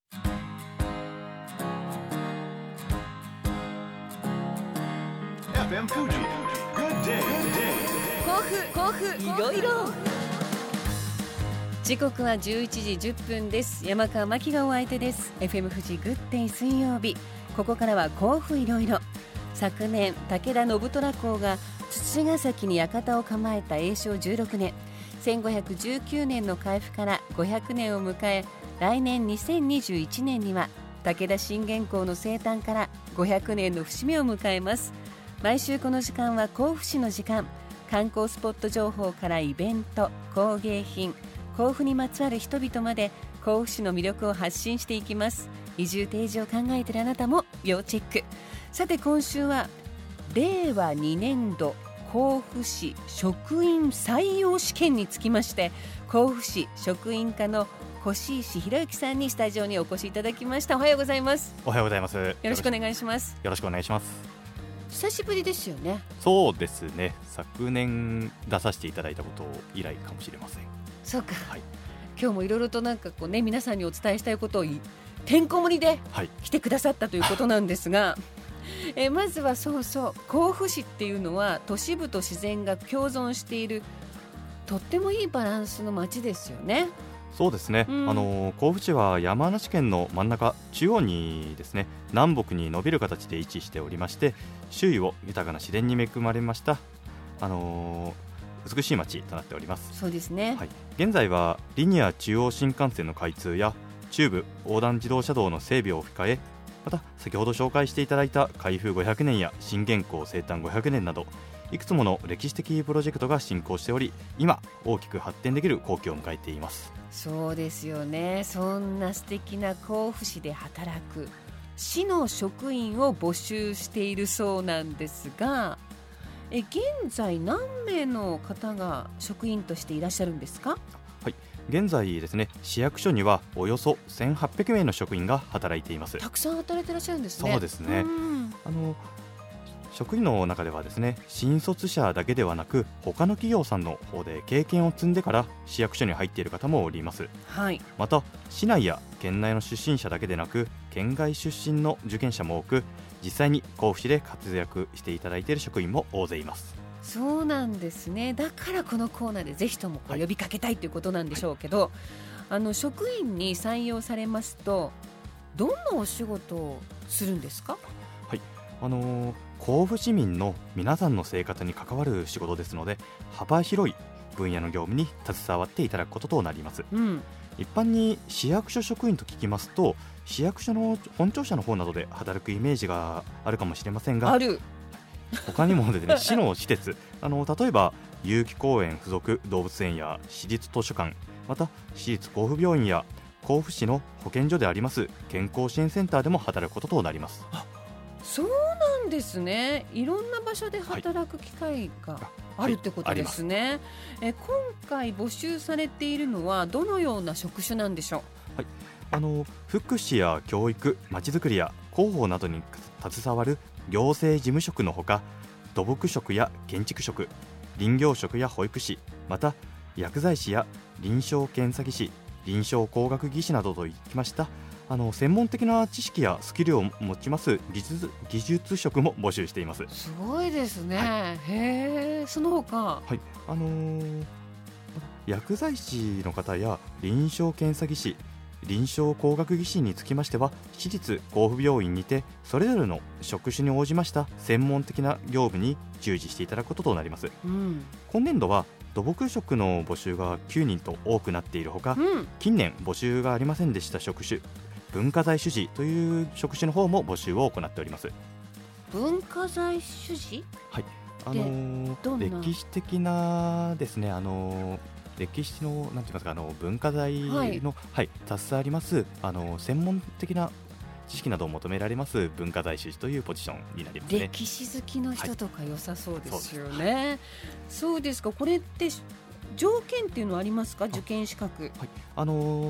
FM Fuji Good Day 甲府いろいろ。時刻は11時10分です。山川真希がお相手です。 FM 富士グッデイ水曜日、ここからは甲府いろいろ。昨年武田信虎公が土ヶ崎に館を構えた永正16年、1519年の開府から500年を迎え、来年2021年には武田信玄公の生誕から500年の節目を迎えます。毎週この時間は甲府市の時間、観光スポット情報からイベント、工芸品、甲府にまつわる人々まで甲府市の魅力を発信していきます。移住定住を考えているあなたも要チェック。さて今週は令和2年度甲府市職員採用試験につきまして、甲府市職員課の越石博之さんにスタジオにお越しいただきました。おはようございます。 おはようございます。 よろしくお願いします。 よろしくお願いします。 久しぶりですよね。 そうですね、昨年出させていただいたこと以来かもしれません。 そうか、 はい、 今日もいろいろとなんかこうね、皆さんにお伝えしたいことをてんこ盛りで来てくださったということなんですが、まずは甲府市っていうのは都市部と自然が共存しているとってもいいバランスの街ですよね。 そうですね、甲府市は山梨県の真ん中中央にですね、南北に伸びる形で位置しておりまして、周囲を豊かな自然に恵まれました、美しい街となっております。 そうですね、 はい、現在はリニア中央新幹線の開通や中部横断自動車道の整備を控え、また先ほど紹介していただいた開封500年や信玄公生誕500年など、いくつもの歴史的プロジェクトが進行しており、今大きく発展できる好機を迎えています。 そうですよね。そんな素敵な甲府市で働く市の職員を募集しているそうなんですが、現在何名の方が職員としていらっしゃるんですか？ はい、現在ですね、市役所にはおよそ1800名の職員が働いています。 たくさん働いていらっしゃるんですね。 そうですね、職員の中ではですね、新卒者だけではなく他の企業さんの方で経験を積んでから市役所に入っている方もおります。 はい、 また市内や県内の出身者だけでなく県外出身の受験者も多く、実際に甲府市で活躍していただいている職員も大勢います。 そうなんですね。だからこのコーナーでぜひとも呼びかけたいということなんでしょうけど、職員に採用されますとどんなお仕事をするんですか？ はい、甲府市民の皆さんの生活に関わる仕事ですので、幅広い分野の業務に携わっていただくこととなります。一般に市役所職員と聞きますと、市役所の本庁舎の方などで働くイメージがあるかもしれませんが、 ある他にもですね、市の施設、例えば有機公園附属動物園や市立図書館、また市立甲府病院や甲府市の保健所であります健康支援センターでも働くこととなります。 そうなんですね。いろんな場所で働く機会があるってことですね。今回募集されているのはどのような職種なんでしょう？ はい、福祉や教育、まちづくりや広報などに携わる行政事務職のほか、土木職や建築職、林業職や保育士、また薬剤師や臨床検査技師、臨床工学技師などといきました専門的な知識やスキルを持ちます技術職も募集しています。 すごいですね。 はい、 へー、その他、 はい、薬剤師の方や臨床検査技師、臨床工学技師につきましては、市立甲府病院にてそれぞれの職種に応じました専門的な業務に従事していただくこととなります。今年度は土木職の募集が9人と多くなっているほか、近年募集がありませんでした職種、文化財主事という職種の方も募集を行っております。 文化財主事、 はい、歴史的なですね、歴史のなんて言いますか、文化財の、携わります専門的な知識などを求められます文化財主事というポジションになりますね。 歴史好きの人とか良さそうですよね。そうですか。これって条件っていうのはありますか？受験資格。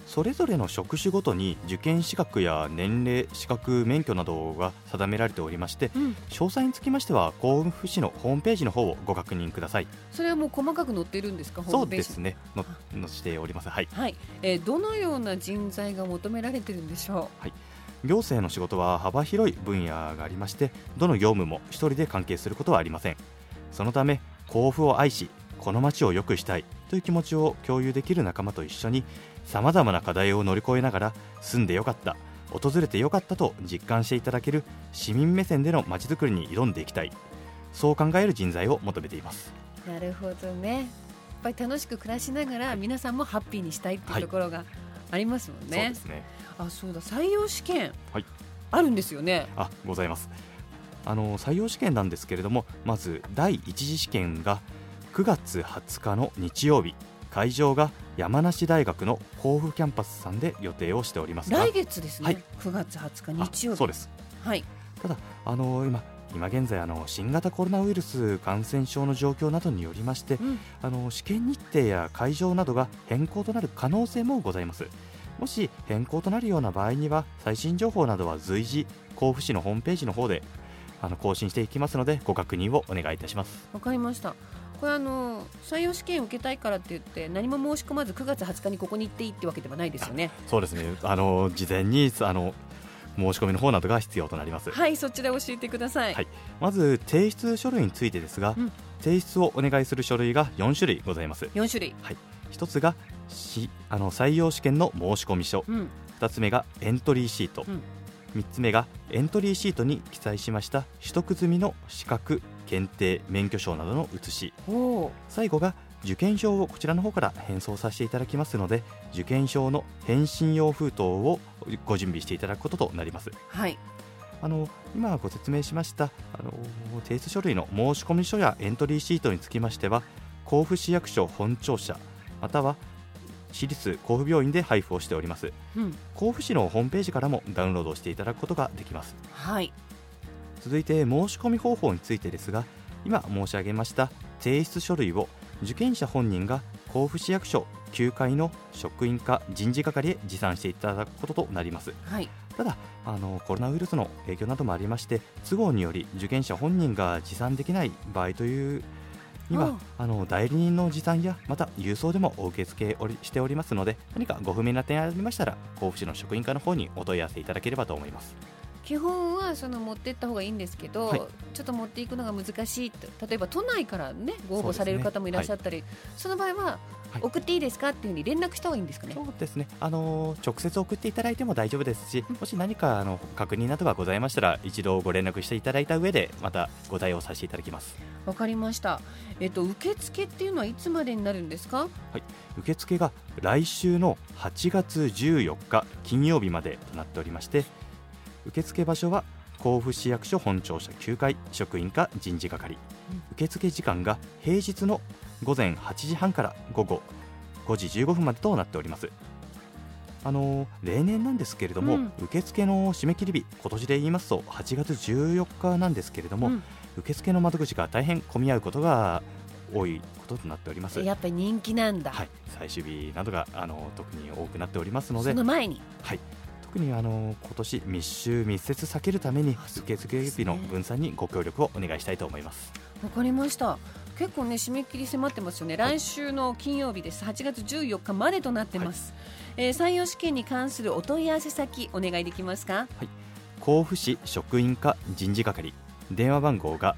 それぞれの職種ごとに受験資格や年齢、資格、免許などが定められておりまして、詳細につきましては甲府市のホームページの方をご確認ください。 それはもう細かく載っているんですか？ホーそムページ。 うですね、載しております。はい、 はい。どのような人材が求められているんでしょう？ はい、行政の仕事は幅広い分野がありまして、どの業務も一人で関係することはありません。そのため甲府を愛し、この街を良くしたいという気持ちを共有できる仲間と一緒に、さまざまな課題を乗り越えながら、住んでよかった、訪れてよかったと実感していただける市民目線での街づくりに挑んでいきたい、そう考える人材を求めています。 なるほどね。やっぱり楽しく暮らしながら皆さんもハッピーにしたいっていうところがありますもんね。 そうですね。 そうだ、採用試験、 はい、 あるんですよね。 ございます。採用試験なんですけれども、まず第一次試験が9月20日の日曜日、会場が山梨大学の甲府キャンパスさんで予定をしておりますが、 来月ですね、 はい、 9月20日日曜日。 そうです。 はい。 ただ今現在新型コロナウイルス感染症の状況などによりまして、試験日程や会場などが変更となる可能性もございます。もし変更となるような場合には、最新情報などは随時甲府市のホームページの方で更新していきますので、ご確認をお願いいたします。 わかりました。これ採用試験を受けたいからって言って何も申し込まず9月20日にここに行っていいってわけではないですよね。 そうですね。事前に申し込みの方などが必要となります。 はい、そちら教えてください。 はい、まず提出書類についてですが、提出をお願いする書類が4種類ございます。 4種類。 はい、1つが採用試験の申し込み書、2つ目がエントリーシート、3つ目がエントリーシートに記載しました取得済みの資格、検定、免許証などの写し、最後が受験票をこちらの方から返送させていただきますので、受験票の返信用封筒をご準備していただくこととなります。 はい。 今ご説明しました提出書類の申し込み書やエントリーシートにつきましては、甲府市役所本庁舎または市立甲府病院で配布をしております。甲府市のホームページからもダウンロードしていただくことができます。 はい。 続いて申し込み方法についてですが、今申し上げました提出書類を受験者本人が甲府市役所9階の職員課人事係へ持参していただくこととなります。 はい。 ただコロナウイルスの影響などもありまして、都合により受験者本人が持参できない場合というには代理人の持参やまた郵送でもお受け付けしておりますので、何かご不明な点ありましたら甲府市の職員課の方にお問い合わせいただければと思います。 基本は持っていった方がいいんですけど、ちょっと持っていくのが難しいと、例えば都内からねご応募される方もいらっしゃったり、その場合は送っていいですかっていうふうに連絡した方がいいんですかね。 そうですね。直接送っていただいても大丈夫ですし、もし何か確認などがございましたら一度ご連絡していただいた上でまたご対応させていただきます。 わかりました。受付っていうのはいつまでになるんですか？ はい、受付が来週の8月14日金曜日までとなっておりまして、受付場所は甲府市役所本庁舎9階職員課人事係、受付時間が平日の午前8時半から午後5時15分までとなっております。例年なんですけれども、受付の締め切り日、今年で言いますと8月14日なんですけれども、受付の窓口が大変混み合うことが多いこととなっております。 やっぱり人気なんだ。 はい、最終日などが特に多くなっておりますので、 その前に、 はい、特に今年密集密接避けるために受付日の分散にご協力をお願いしたいと思います。 わかりました。結構ね締め切り迫ってますよね。来週の金曜日です。8月14日までとなってます。採用試験に関するお問い合わせ先お願いできますか？ はい、甲府市職員課人事係、電話番号が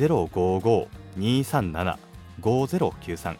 055-237-5093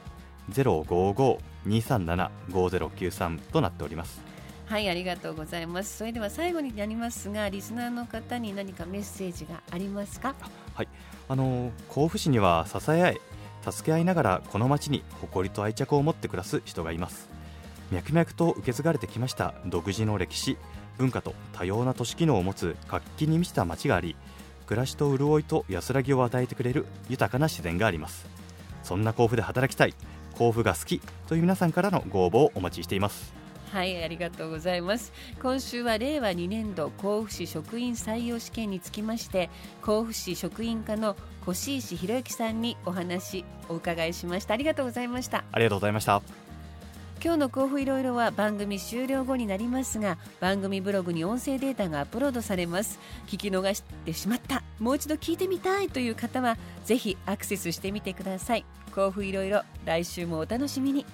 055-237-5093 となっております。 はい、ありがとうございます。それでは最後になりますが、リスナーの方に何かメッセージがありますか？ はい、甲府市には支え合い助け合いながらこの町に誇りと愛着を持って暮らす人がいます。脈々と受け継がれてきました独自の歴史文化と多様な都市機能を持つ活気に満ちた町があり、暮らしと潤いと安らぎを与えてくれる豊かな自然があります。そんな甲府で働きたい、甲府が好きという皆さんからのご応募をお待ちしています。 はい、ありがとうございます。今週は令和2年度甲府市職員採用試験につきまして、甲府市職員課の越石博之さんにお話お伺いしました。ありがとうございました。 ありがとうございました。 今日の甲府いろいろは番組終了後になりますが、番組ブログに音声データがアップロードされます。聞き逃してしまった、もう一度聞いてみたいという方はぜひアクセスしてみてください。甲府いろいろ、来週もお楽しみに。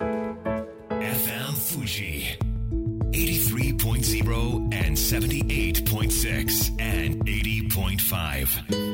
FM Fuji 83.0 and 78.6 and 80.5